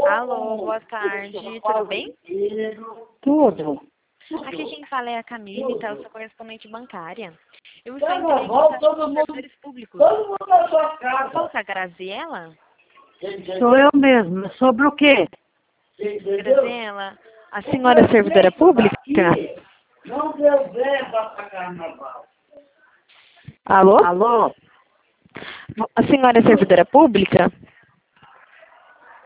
Alô, boa tarde, tudo bem? Tudo. Aqui quem fala é a Camille, tá? Eu sou correspondente bancária. Eu estou entrando em contato com os servidores públicos. Todo mundo na sua casa. Qual é a Graziela? Sou eu mesma. Sobre o quê? Graziela, a senhora é servidora pública? Não deu verba para carnaval. Alô? A senhora é servidora pública?